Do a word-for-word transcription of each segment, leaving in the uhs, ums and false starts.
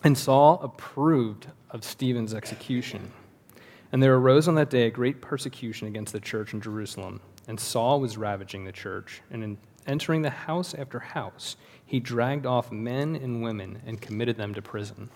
And Saul approved of Stephen's execution. And there arose on that day a great persecution against the church in Jerusalem. And Saul was ravaging the church, and in entering the house after house, he dragged off men and women and committed them to prison.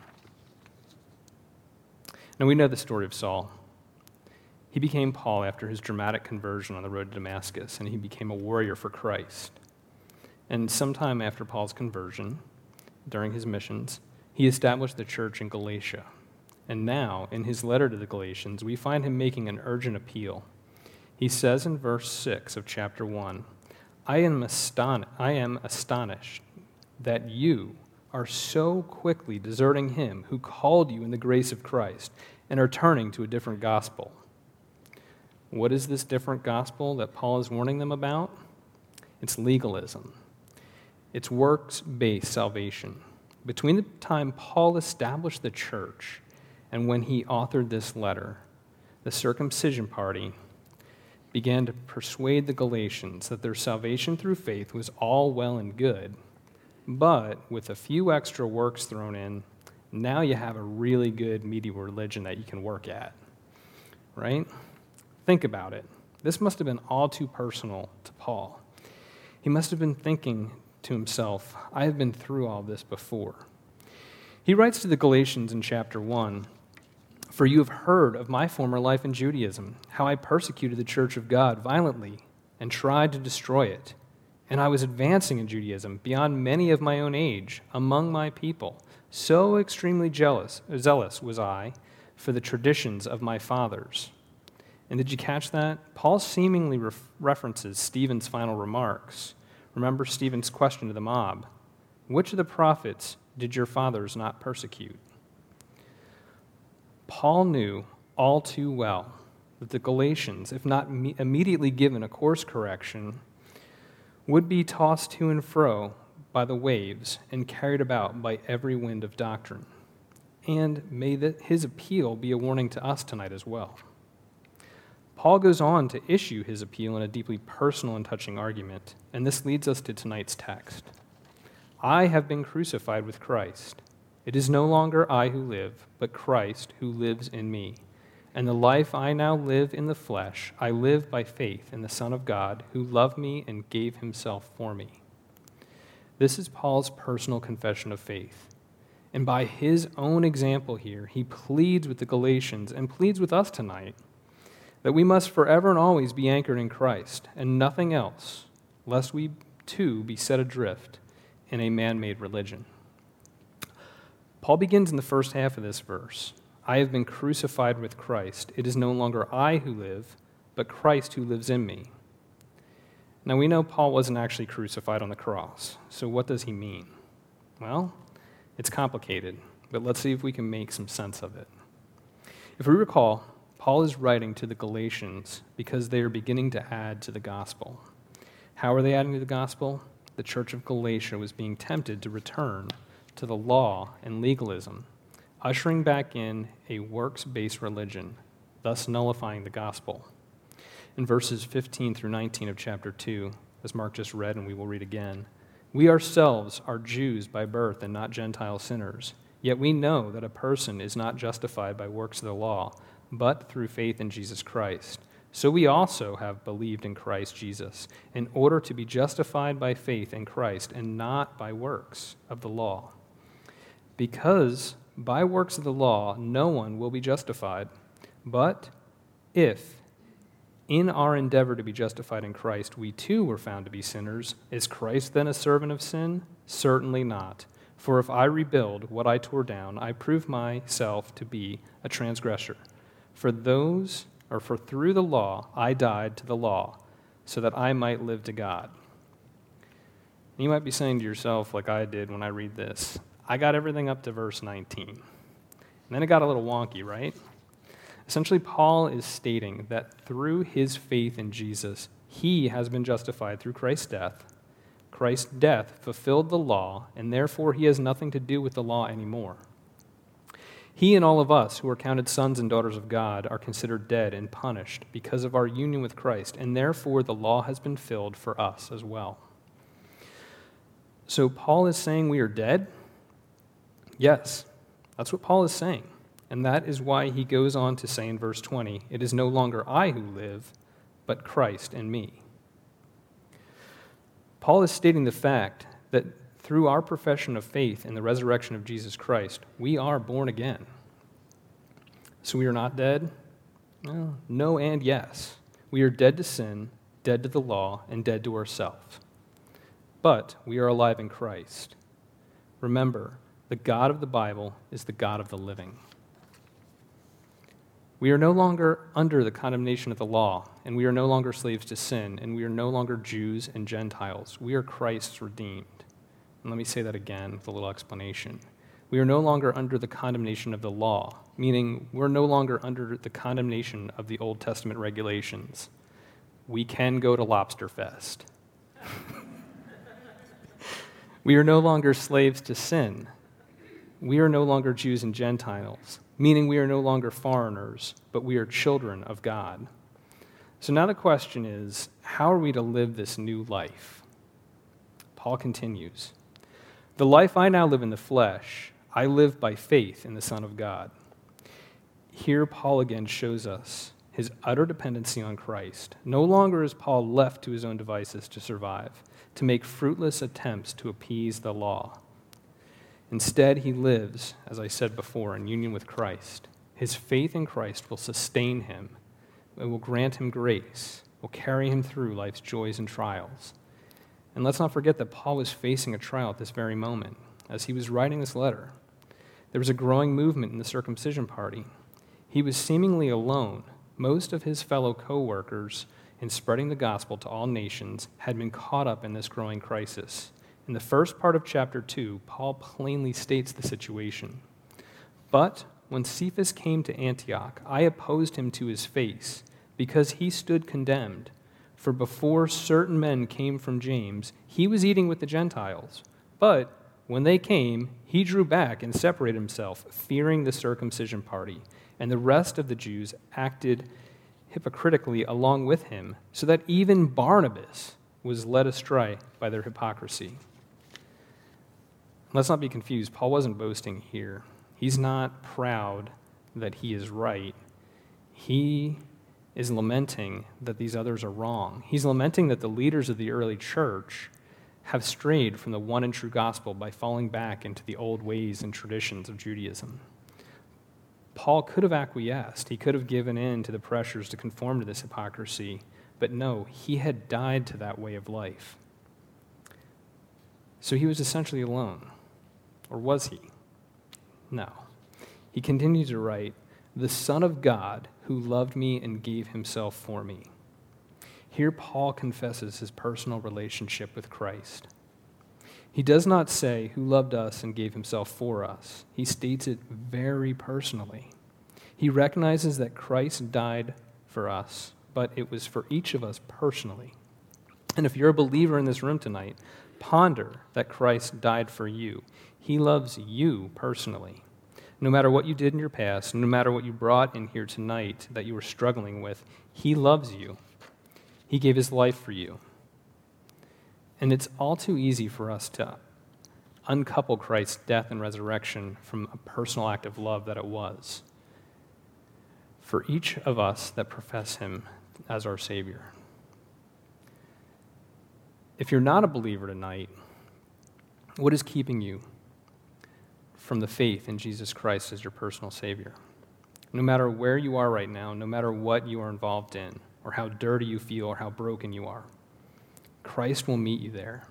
Now we know the story of Saul. He became Paul after his dramatic conversion on the road to Damascus, and he became a warrior for Christ. And sometime after Paul's conversion, during his missions, he established the church in Galatia. And now, in his letter to the Galatians, we find him making an urgent appeal. He says in verse six of chapter one, I am, aston- I am astonished that you are so quickly deserting him who called you in the grace of Christ and are turning to a different gospel. What is this different gospel that Paul is warning them about? It's legalism. It's works-based salvation. Between the time Paul established the church and when he authored this letter, the circumcision party began to persuade the Galatians that their salvation through faith was all well and good, but with a few extra works thrown in, now you have a really good, meaty religion that you can work at, right? Think about it. This must have been all too personal to Paul. He must have been thinking to himself, I have been through all this before. He writes to the Galatians in chapter one, for you have heard of my former life in Judaism, how I persecuted the church of God violently and tried to destroy it. And I was advancing in Judaism beyond many of my own age among my people. So extremely jealous, zealous was I for the traditions of my fathers. And did you catch that? Paul seemingly ref- references Stephen's final remarks. Remember Stephen's question to the mob, which of the prophets did your fathers not persecute? Paul knew all too well that the Galatians, if not me- immediately given a course correction, would be tossed to and fro by the waves and carried about by every wind of doctrine. And may the, his appeal be a warning to us tonight as well. Paul goes on to issue his appeal in a deeply personal and touching argument, and this leads us to tonight's text. I have been crucified with Christ. It is no longer I who live, but Christ who lives in me. And the life I now live in the flesh, I live by faith in the Son of God, who loved me and gave himself for me. This is Paul's personal confession of faith. And by his own example here, he pleads with the Galatians and pleads with us tonight that we must forever and always be anchored in Christ and nothing else, lest we too be set adrift in a man-made religion. Paul begins in the first half of this verse. I have been crucified with Christ. It is no longer I who live, but Christ who lives in me. Now we know Paul wasn't actually crucified on the cross. So what does he mean? Well, it's complicated, but let's see if we can make some sense of it. If we recall, Paul is writing to the Galatians because they are beginning to add to the gospel. How are they adding to the gospel? The church of Galatia was being tempted to return to the law and legalism, ushering back in a works-based religion, thus nullifying the gospel. In verses fifteen through nineteen of chapter two, as Mark just read and we will read again, we ourselves are Jews by birth and not Gentile sinners, yet we know that a person is not justified by works of the law, but through faith in Jesus Christ. So we also have believed in Christ Jesus, in order to be justified by faith in Christ and not by works of the law. Because by works of the law no one will be justified, but if in our endeavor to be justified in Christ we too were found to be sinners, is Christ then a servant of sin? Certainly not. For if I rebuild what I tore down, I prove myself to be a transgressor. For those, or for through the law, I died to the law, so that I might live to God. And you might be saying to yourself, like I did when I read this, I got everything up to verse nineteen. And then it got a little wonky, right? Essentially, Paul is stating that through his faith in Jesus, he has been justified through Christ's death. Christ's death fulfilled the law, and therefore he has nothing to do with the law anymore. He and all of us who are counted sons and daughters of God are considered dead and punished because of our union with Christ, and therefore the law has been filled for us as well. So Paul is saying we are dead? Yes, That's what Paul is saying. And that is why he goes on to say in verse twenty, "It is no longer I who live, but Christ in me." Paul is stating the fact that through our profession of faith in the resurrection of Jesus Christ, we are born again. So we are not dead? Well, no and yes. We are dead to sin, dead to the law, and dead to ourselves. But we are alive in Christ. Remember, the God of the Bible is the God of the living. We are no longer under the condemnation of the law, and we are no longer slaves to sin, and we are no longer Jews and Gentiles. We are Christ's redeemed. And let me say that again with a little explanation. We are no longer under the condemnation of the law, meaning we're no longer under the condemnation of the Old Testament regulations. We can go to Lobster Fest. We are no longer slaves to sin. We are no longer Jews and Gentiles, meaning we are no longer foreigners, but we are children of God. So now the question is, how are we to live this new life? Paul continues, "The life I now live in the flesh, I live by faith in the Son of God." Here Paul again shows us his utter dependency on Christ. No longer is Paul left to his own devices to survive, to make fruitless attempts to appease the law. Instead, he lives, as I said before, in union with Christ. His faith in Christ will sustain him. It will grant him grace, will carry him through life's joys and trials. And let's not forget that Paul was facing a trial at this very moment. As he was writing this letter, there was a growing movement in the circumcision party. He was seemingly alone. Most of his fellow co-workers in spreading the gospel to all nations had been caught up in this growing crisis. In the first part of chapter two, Paul plainly states the situation. "But when Cephas came to Antioch, I opposed him to his face, because he stood condemned. For before certain men came from James, he was eating with the Gentiles. But when they came, he drew back and separated himself, fearing the circumcision party. And the rest of the Jews acted hypocritically along with him, so that even Barnabas was led astray by their hypocrisy." Let's not be confused. Paul wasn't boasting here. He's not proud that he is right. He is lamenting that these others are wrong. He's lamenting that the leaders of the early church have strayed from the one and true gospel by falling back into the old ways and traditions of Judaism. Paul could have acquiesced. He could have given in to the pressures to conform to this hypocrisy, but no, he had died to that way of life. So he was essentially alone. Or was he? No. He continued to write, "The Son of God who loved me and gave himself for me." Here Paul confesses his personal relationship with Christ. He does not say who loved us and gave himself for us. He states it very personally. He recognizes that Christ died for us, but it was for each of us personally. And if you're a believer in this room tonight, ponder that Christ died for you. He loves you personally. No matter what you did in your past, no matter what you brought in here tonight that you were struggling with, he loves you. He gave his life for you. And it's all too easy for us to uncouple Christ's death and resurrection from a personal act of love that it was for each of us that profess him as our Savior. If you're not a believer tonight, what is keeping you from the faith in Jesus Christ as your personal Savior? No matter where you are right now, no matter what you are involved in, or how dirty you feel, or how broken you are, Christ will meet you there.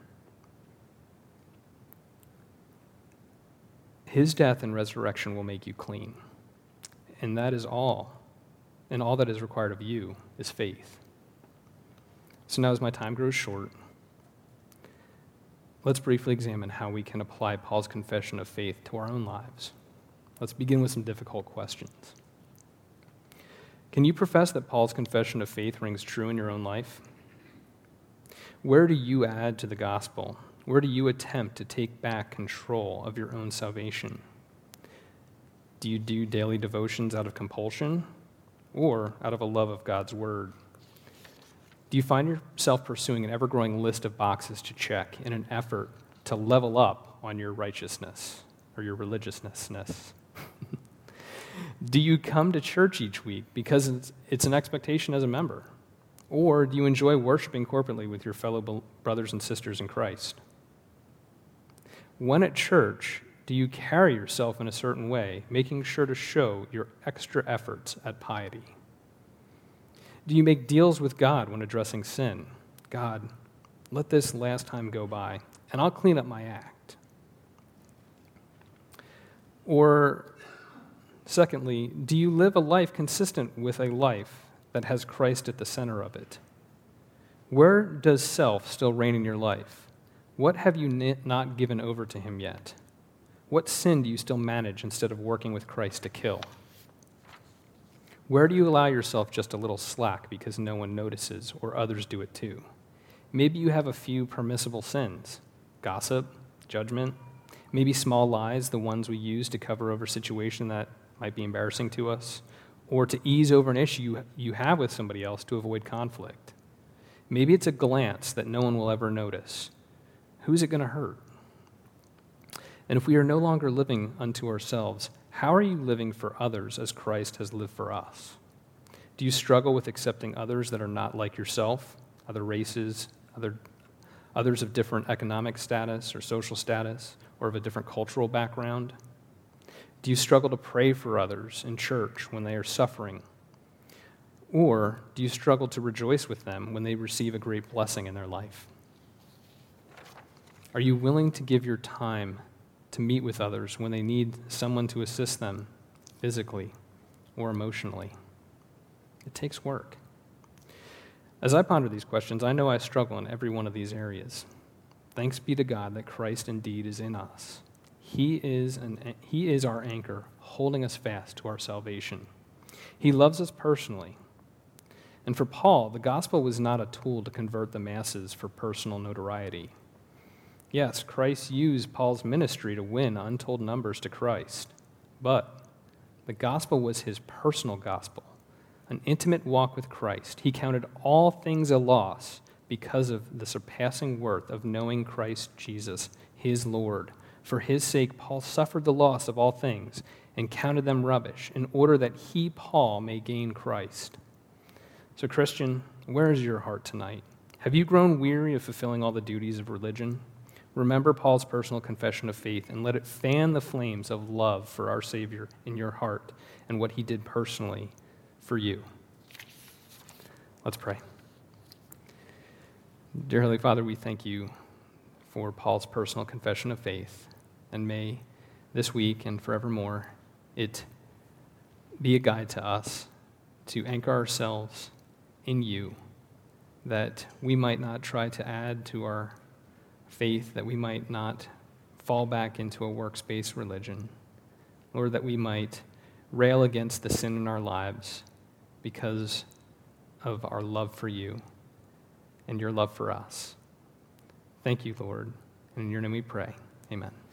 His death and resurrection will make you clean. And that is all. And all that is required of you is faith. So now as my time grows short, let's briefly examine how we can apply Paul's confession of faith to our own lives. Let's begin with some difficult questions. Can you profess that Paul's confession of faith rings true in your own life? Where do you add to the gospel? Where do you attempt to take back control of your own salvation? Do you do daily devotions out of compulsion or out of a love of God's word? Do you find yourself pursuing an ever-growing list of boxes to check in an effort to level up on your righteousness or your religiousness? Do you come to church each week because it's, it's an expectation as a member? Or do you enjoy worshiping corporately with your fellow brothers and sisters in Christ? When at church, do you carry yourself in a certain way, making sure to show your extra efforts at piety? Do you make deals with God when addressing sin? God, let this last time go by, and I'll clean up my act. Or, secondly, do you live a life consistent with a life that has Christ at the center of it? Where does self still reign in your life? What have you not given over to him yet? What sin do you still manage instead of working with Christ to kill? Where do you allow yourself just a little slack because no one notices or others do it too? Maybe you have a few permissible sins, gossip, judgment, maybe small lies, the ones we use to cover over a situation that might be embarrassing to us, or to ease over an issue you have with somebody else to avoid conflict. Maybe it's a glance that no one will ever notice. Who's it going to hurt? And if we are no longer living unto ourselves, how are you living for others as Christ has lived for us? Do you struggle with accepting others that are not like yourself, other races, other, others of different economic status or social status, or of a different cultural background? Do you struggle to pray for others in church when they are suffering? Or do you struggle to rejoice with them when they receive a great blessing in their life? Are you willing to give your time to meet with others when they need someone to assist them physically or emotionally? It takes work. As I ponder these questions, I know I struggle in every one of these areas. Thanks be to God that Christ indeed is in us. He is, an, he is our anchor, holding us fast to our salvation. He loves us personally. And for Paul, the gospel was not a tool to convert the masses for personal notoriety. Yes, Christ used Paul's ministry to win untold numbers to Christ, but the gospel was his personal gospel, an intimate walk with Christ. He counted all things a loss because of the surpassing worth of knowing Christ Jesus, his Lord. For his sake, Paul suffered the loss of all things and counted them rubbish in order that he, Paul, may gain Christ. So, Christian, where is your heart tonight? Have you grown weary of fulfilling all the duties of religion? Remember Paul's personal confession of faith and let it fan the flames of love for our Savior in your heart and what he did personally for you. Let's pray. Dear Heavenly Father, we thank you for Paul's personal confession of faith, and may this week and forevermore it be a guide to us to anchor ourselves in you, that we might not try to add to our faith, that we might not fall back into a works-based religion, Lord, that we might rail against the sin in our lives because of our love for you and your love for us. Thank you, Lord, and in your name we pray. Amen.